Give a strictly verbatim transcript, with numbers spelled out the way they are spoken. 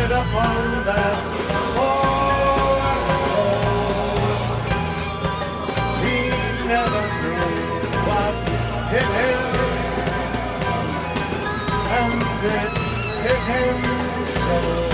tread upon that horse road. He never knew what hit him, and it hit him so.